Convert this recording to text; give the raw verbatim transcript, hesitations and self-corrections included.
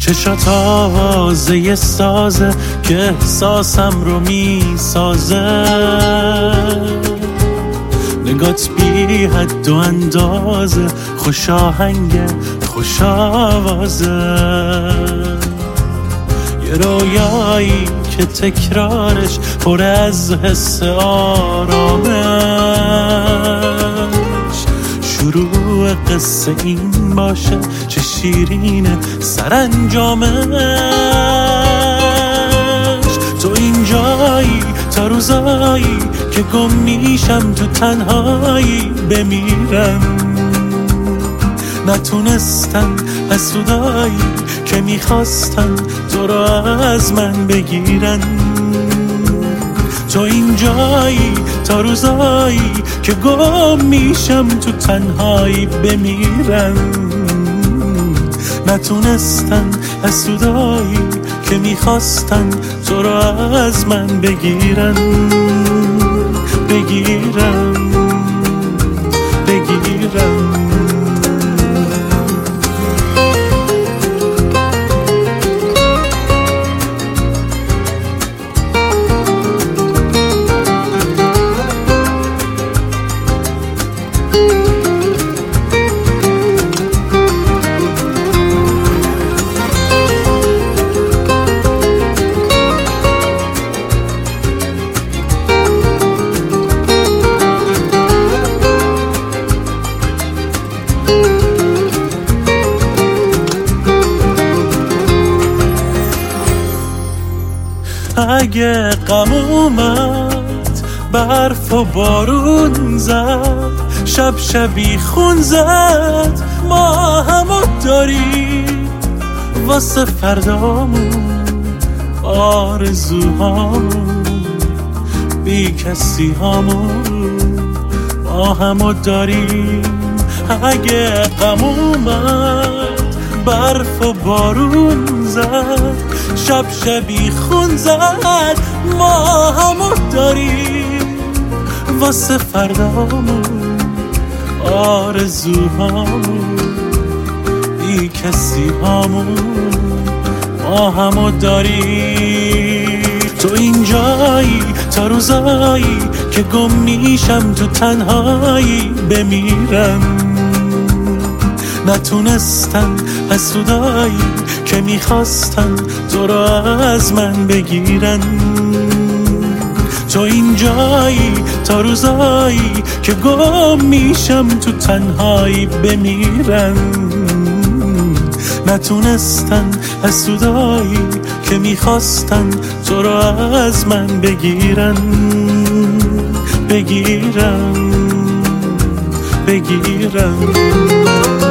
چشات آوازه یه سازه که احساسم رو می سازه، نگات بی حد و اندازه، خوش آهنگ خوش آوازه، یه رویایی که تکرارش پر از حس آرامش، شروع قصه این باشه چه شیرینه سرانجامش. تو اینجایی تا روزایی که گم میشم تو تنهایی بمیرم، نتونستن حسودایی که میخواستن تو رو از من بگیرن. تو اینجایی تا روزایی که گم میشم تو تنهایی بمیرم، نتونستن حسودایی که میخواستن تو رو از من بگیرن بگیرن بگیرن. اگه غم اومد برف و بارون زد، شب شبی خون زد، ما همو داریم واسه فردامون، آرزوهامون، بی کسی هامون، ما همو داریم. اگه غم اومد برف و بارون زد، شب شبی خون زد، ما همو داریم واسه فردامون، آرزوهامون، بی کسی هامون، ما همو داریم. تو اینجایی تا روزایی که گم میشم تو تنهایی بمیرم، نتونستن حسودایی که میخواستن تو رو از من بگیرن. تو اینجایی تا روزایی که گم میشم تو تنهایی بمیرم، نتونستن حسودایی که میخواستن تو رو از من بگیرن بگیرن بگیرن.